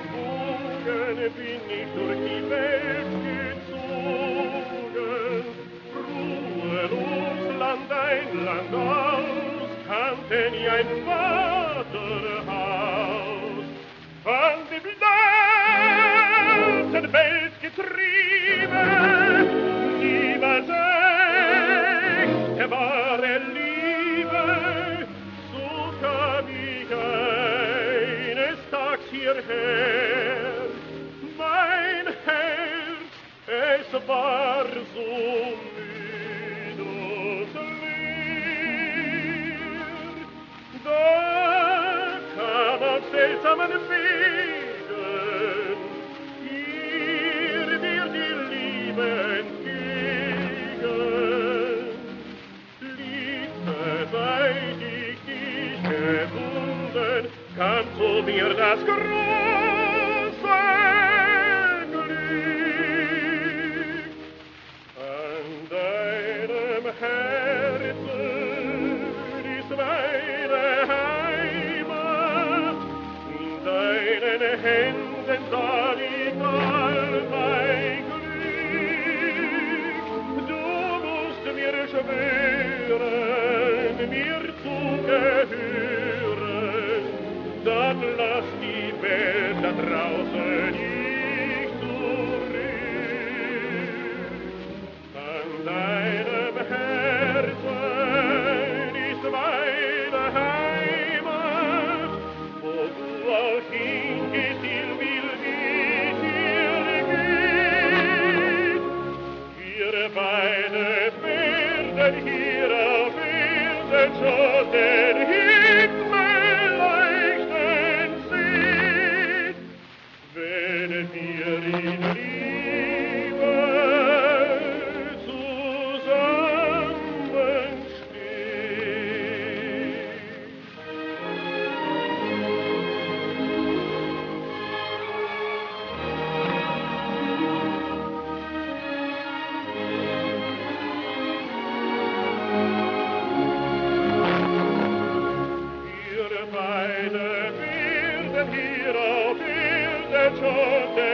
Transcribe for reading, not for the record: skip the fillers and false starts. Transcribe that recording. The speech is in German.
Bogen bin ich durch die Welt gezogen, ruhelos Land ein, Land aus, kannte nie ein Vaterhaus. Von dem ganzen Welt getrieben, niemals echte wahre Liebe, so kam ich eines Tags hierher. Mein Herz, es war so müde und leer. Da kam auf seltsamen Wegen ihr dir die Liebe entgegen. Liebe, seit ich dich gefunden, kam zu mir das große Glück. An deinem Herzen ist meine Heimat, in deinen Händen da liegt all mein Glück. Du musst mir schwören, mir zu gehören, dann lass die Welt da draußen nicht zurück. An deinem Herzen ist meine Heimat, wo du auch hingehst, ich will mit dir gehen. Wir beide werden hier auf Erden schon den Himmel leuchten sehen, wenn wir in Liebe zusammenstehen. Wir beide werden hier auf Erden schon